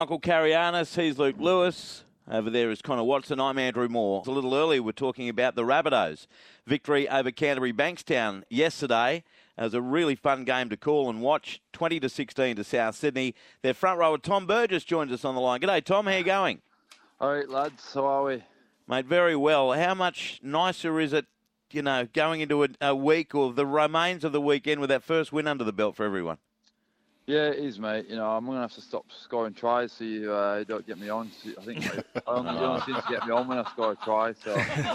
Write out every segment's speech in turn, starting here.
Michael Carianis, he's Luke Lewis. Over there is Connor Watson. I'm Andrew Moore. A little earlier, we're talking about the Rabbitohs. Victory over Canterbury Bankstown yesterday. It was a really fun game to call and watch. 20-16 to South Sydney. Their front rower, Tom Burgess, joins us on the line. G'day, Tom. How you going? All right, lads. How are we? Mate, very well. How much nicer is it, going into a week or the remains of the weekend with that first win under the belt for everyone? Yeah, it is, mate. I'm going to have to stop scoring tries so you don't get me on. I think you don't seem to get me on when I score a try. So,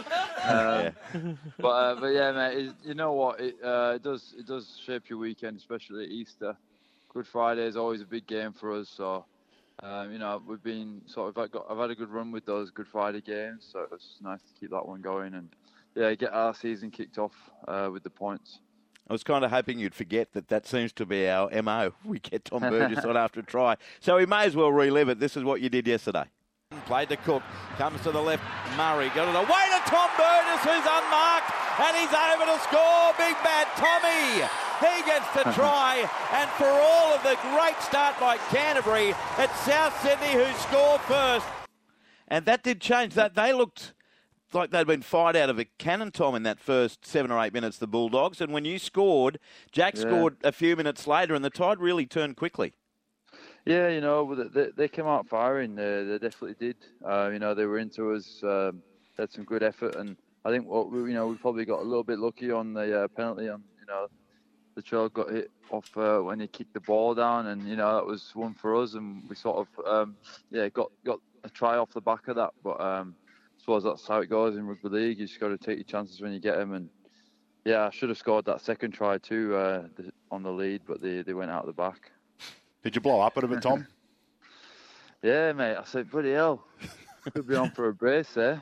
but yeah, mate. You know what? It does shape your weekend, especially at Easter. Good Friday is always a big game for us. So, we've been I've had a good run with those Good Friday games. So it's nice to keep that one going and get our season kicked off with the points. I was kind of hoping you'd forget that seems to be our MO. We get Tom Burgess on after a try. So we may as well relive it. This is what you did yesterday. Played to Cook. Comes to the left. Murray. Got it away to Tom Burgess, who's unmarked. And he's over to score. Big bad Tommy. He gets the try. And for all of the great start by Canterbury, it's South Sydney who scored first. And that did change. That they looked like they'd been fired out of a cannon, Tom, in that first 7 or 8 minutes, the Bulldogs. And when you scored, Jack scored a few minutes later, and the tide really turned quickly. Yeah, they came out firing. They definitely did. They were into us. Had some good effort, and I think we probably got a little bit lucky on the penalty. The trail got hit off when he kicked the ball down, and that was one for us, and we sort of got a try off the back of that, but. I suppose that's how it goes in rugby league. You just got to take your chances when you get them. And I should have scored that second try too on the lead, but they went out the back. Did you blow up a bit, Tom? Yeah, mate. I said, bloody hell, could be on for a brace there.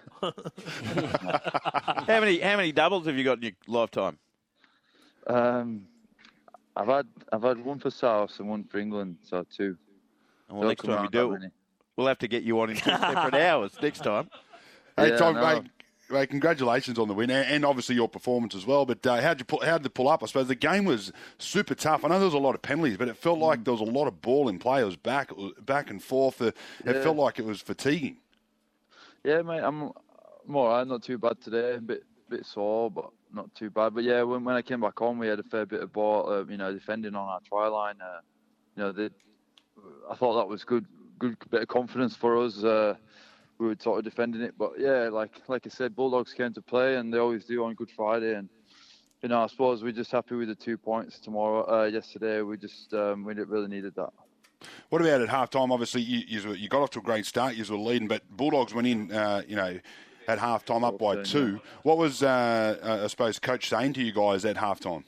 How many doubles have you got in your lifetime? I've had one for South and one for England, so 2. Well, next time you do it, we'll have to get you on in 2 separate hours next time. Hey, Tom, mate, congratulations on the win and obviously your performance as well. But how did they pull up? I suppose the game was super tough. I know there was a lot of penalties, but it felt like there was a lot of ball in play. It was back and forth. It felt like it was fatiguing. Yeah, mate, I'm all right. Not too bad today. A bit sore, but not too bad. But yeah, when I came back on, we had a fair bit of ball. Defending on our try line. I thought that was good bit of confidence for us. We were sort of defending it, but like I said, Bulldogs came to play, and they always do on Good Friday. And I suppose we're just happy with the 2 points yesterday. We just we really needed that. What about at halftime? Obviously, you got off to a great start. You were leading, but Bulldogs went in, at halftime up by 2. What was I suppose Coach saying to you guys at halftime?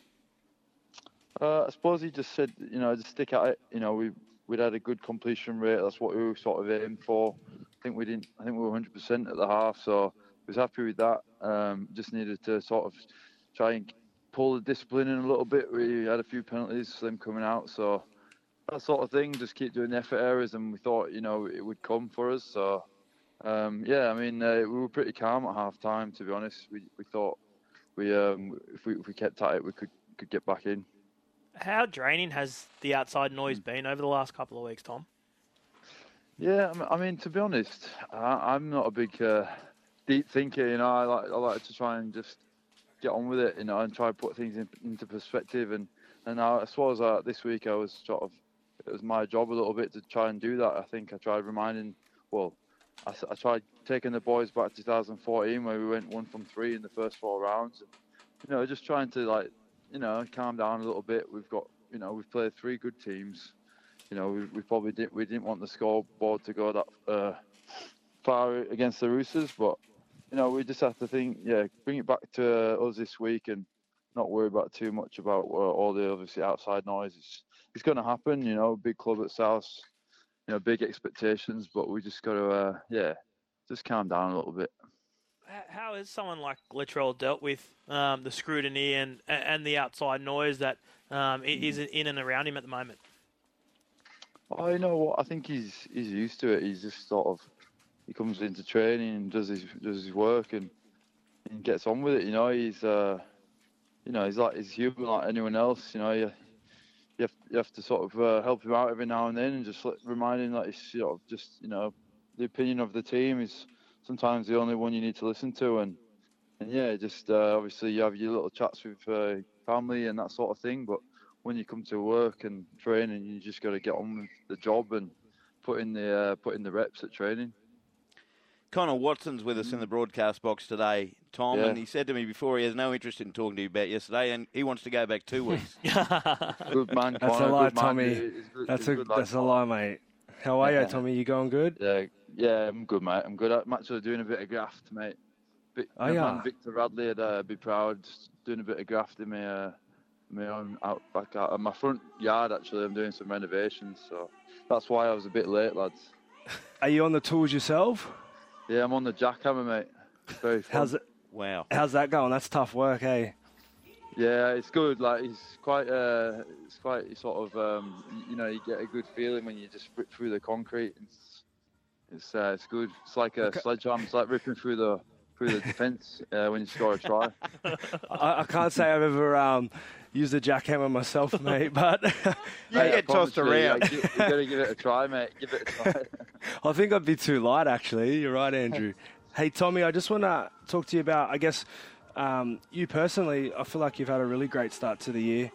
I suppose he just said, just stick at it. We'd had a good completion rate. That's what we were sort of aiming for. I think we were 100% at the half, so I was happy with that. Just needed to sort of try and pull the discipline in a little bit. We had a few penalties, them coming out, so that sort of thing. Just keep doing the effort areas, and we thought, it would come for us. So, we were pretty calm at half time, to be honest. We thought if we kept at it, we could get back in. How draining has the outside noise been over the last couple of weeks, Tom? Yeah, I mean, to be honest, I'm not a big deep thinker. I like to try and just get on with it, and try to put things into perspective. And I suppose this week it was my job a little bit to try and do that. I think I tried I tried taking the boys back to 2014 where we went 1 from 3 in the first 4 rounds. And, just trying to calm down a little bit. We've played 3 good teams. We probably didn't want the scoreboard to go that far against the Roosters, but we just have to think, bring it back to us this week and not worry about too much about all the obviously outside noise. It's going to happen, big club at South, big expectations, but we just got to just calm down a little bit. How is someone like Latrell dealt with the scrutiny and the outside noise that is in and around him at the moment? Oh, you know what? I think he's used to it. He's just he comes into training and does his work and gets on with it. He's he's human like anyone else. you have to sort of help him out every now and then, and just remind him that it's sort of just the opinion of the team is sometimes the only one you need to listen to, and yeah, just obviously you have your little chats with family and that sort of thing, but when you come to work and training, you just got to get on with the job and put in the reps at training. Connor Watson's with us in the broadcast box today, Tom, Yeah. and he said to me before he has no interest in talking to you about yesterday, and he wants to go back 2 weeks. Good man, That's Connor, a lie, good man. Tommy. That's a lie, mate. How are you, Tommy? You going good? Yeah, I'm good, mate. I'm good. I'm actually doing a bit of graft, mate. Oh, yeah. Man, Victor Radley would be proud. Just doing a bit of graft in my own back out of my front yard. Actually, I'm doing some renovations, so that's why I was a bit late, lads. Are you on the tools yourself? Yeah, I'm on the jackhammer, mate. It's very fun. Wow. How's that going? That's tough work, eh? Yeah, it's good. Like it's quite sort of you get a good feeling when you just rip through the concrete. It's good. It's like a sledgehammer. It's like ripping through the defence when you score a try. I can't say I've ever used a jackhammer myself, mate, but You get tossed around. You got to give it a try, mate. Give it a try. I think I'd be too light, actually. You're right, Andrew. Hey, Tommy, I just want to talk to you about, I guess, you personally. I feel like you've had a really great start to the year.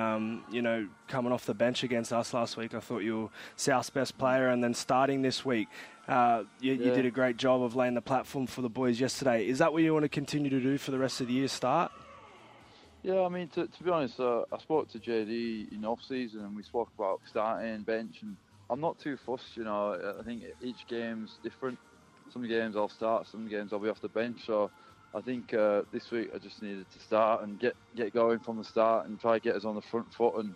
Coming off the bench against us last week, I thought you were South's best player, and then starting this week, you did a great job of laying the platform for the boys yesterday. Is that what you want to continue to do for the rest of the year, start? Yeah, I mean, to be honest, I spoke to JD in off-season and we spoke about starting, bench, and I'm not too fussed, I think each game's different. Some games I'll start, some games I'll be off the bench, so I think this week I just needed to start and get going from the start and try to get us on the front foot, and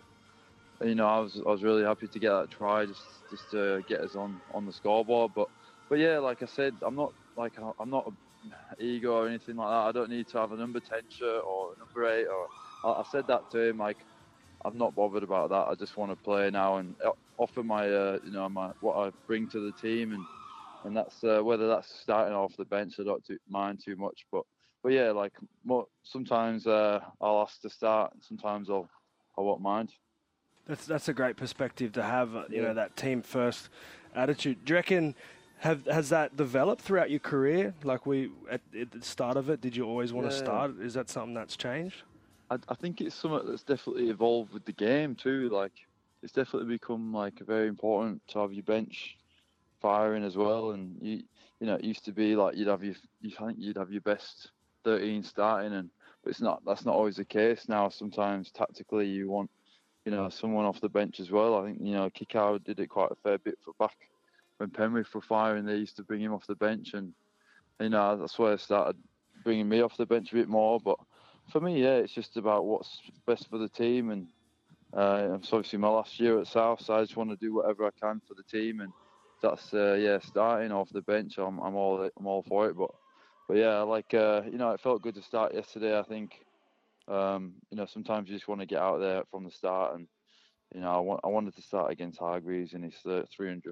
I was really happy to get that try just to get us on the scoreboard, but yeah, like I said, I'm not an ego or anything like that. I don't need to have a number 10 shirt or a number 8, or I said that to him, like, I'm not bothered about that. I just want to play now and offer my my what I bring to the team, and that's whether that's starting off the bench, I don't mind too much, but yeah, like sometimes I'll ask to start, and sometimes I won't mind. That's a great perspective to have, that team first attitude. Do you reckon has that developed throughout your career? Like at the start of it, did you always want to start? Is that something that's changed? I think it's something that's definitely evolved with the game too. Like it's definitely become like very important to have your bench firing as well. And it used to be like you'd have your best 13 starting, but that's not always the case now. Sometimes tactically you want someone off the bench as well. I think Kikau did it quite a fair bit for back when Penrith were firing. They used to bring him off the bench, and that's where I started bringing me off the bench a bit more. But for me, yeah, it's just about what's best for the team, and it's obviously my last year at South, so I just want to do whatever I can for the team, and that's starting off the bench. I'm all for it, but yeah, like it felt good to start yesterday. I think sometimes you just want to get out there from the start, and I wanted to start against Hargreaves in his 300th,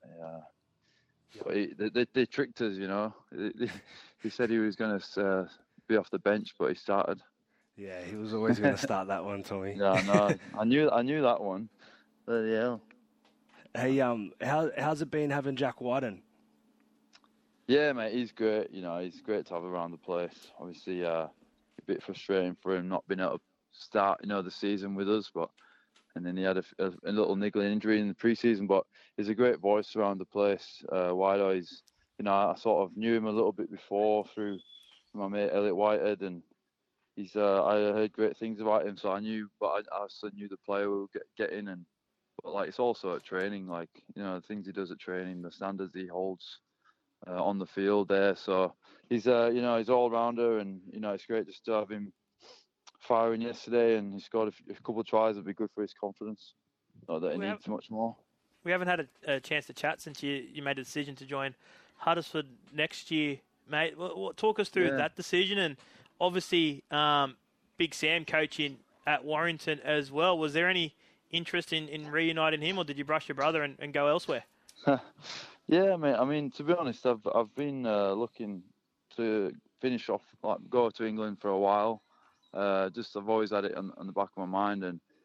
but they tricked us. He said he was going to be off the bench, but he started. Yeah, he was always going to start that one, Tommy. Yeah, no, I knew that one. Yeah. Hey, how's it been having Jack Whiten? Yeah, mate, he's great. He's great to have around the place. Obviously, a bit frustrating for him not being able to start, the season with us, and then he had a little niggling injury in the preseason. But he's a great voice around the place. Whitehead, I sort of knew him a little bit before through my mate Elliot Whitehead, and I heard great things about him. So I knew, but I also knew the player we would get in, but like it's also at training, like the things he does at training, the standards he holds on the field there. So he's he's all rounder, and it's great just to have him firing yesterday, and he scored a couple of tries. It'd be good for his confidence. Not that he needs much more. We haven't had a chance to chat since you made a decision to join Huddersfield next year, mate. Talk us through that decision, and obviously Big Sam coaching at Warrington as well. Was there any interest in reuniting him, or did you brush your brother and go elsewhere? Yeah, mate. I mean, to be honest, I've been looking to finish off, like go to England for a while. I've always had it on the back of my mind, and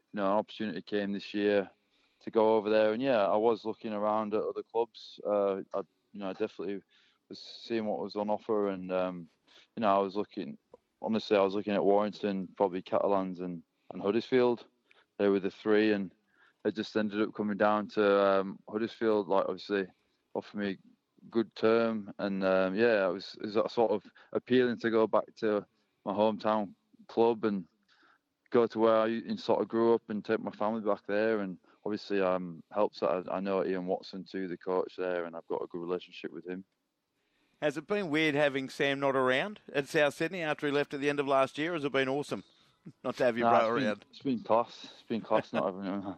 an opportunity came this year to go over there, and I was looking around at other clubs. I definitely was seeing what was on offer, and I was looking. Honestly, I was looking at Warrington, probably Catalans, and Huddersfield. They were the three, and it just ended up coming down to Huddersfield. Like, obviously, offered me good term, and it was sort of appealing to go back to my hometown club and go to where I sort of grew up and take my family back there. And obviously, helps that I know Ian Watson too, the coach there, and I've got a good relationship with him. Has it been weird having Sam not around at South Sydney after he left at the end of last year? Or has it been awesome not to have your bro around? It's been class. It's been class not having him.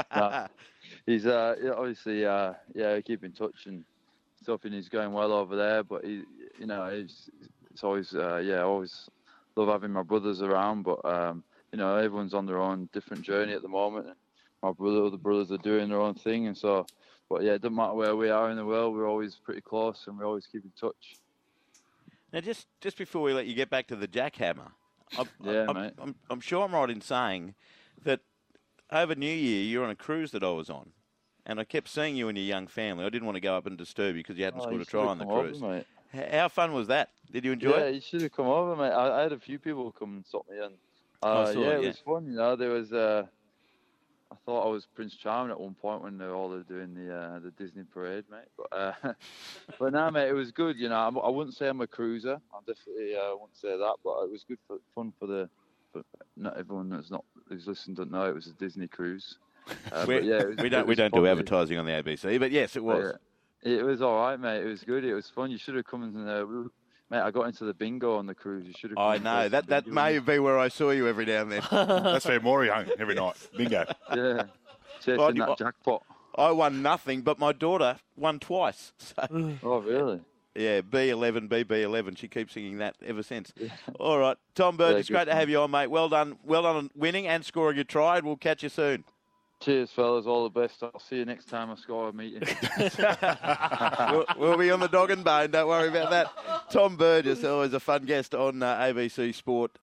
He's obviously we keep in touch and stuff, and he's going well over there. But it's always I always love having my brothers around. But everyone's on their own different journey at the moment. My other brothers are doing their own thing, and so. But it doesn't matter where we are in the world, we're always pretty close and we always keep in touch. Now, just before we let you get back to the jackhammer, mate. I'm sure I'm right in saying that over New Year you're on a cruise that I was on, and I kept seeing you and your young family. I didn't want to go up and disturb you because you hadn't scored a try on the cruise. Over, mate. How fun was that? Did you enjoy it? Yeah, you should have come over, mate. I had a few people come and stop me, and it was fun. There was. I thought I was Prince Charming at one point when they were all doing the Disney parade, mate. But no, mate, it was good. I wouldn't say I'm a cruiser. I definitely wouldn't say that. But it was good fun for not everyone who's listened don't know it was a Disney cruise. We don't do advertising on the ABC, but yes, it was. It was all right, mate. It was good. It was fun. You should have come and. Mate, I got into the bingo on the cruise. You should have. I know that may be where I saw you every now and then. That's where Maury hung every night. Bingo. Yeah, chasing that jackpot. I won nothing, but my daughter won twice. So. Oh, really? Yeah, B11, BB11. She keeps singing that ever since. Yeah. All right, Tom Burgess, great to have you on, mate. Well done on winning and scoring a try. And we'll catch you soon. Cheers, fellas. All the best. I'll see you next time I score a meeting. we'll be on the dog and bone. Don't worry about that. Tom Burgess, always a fun guest on ABC Sport.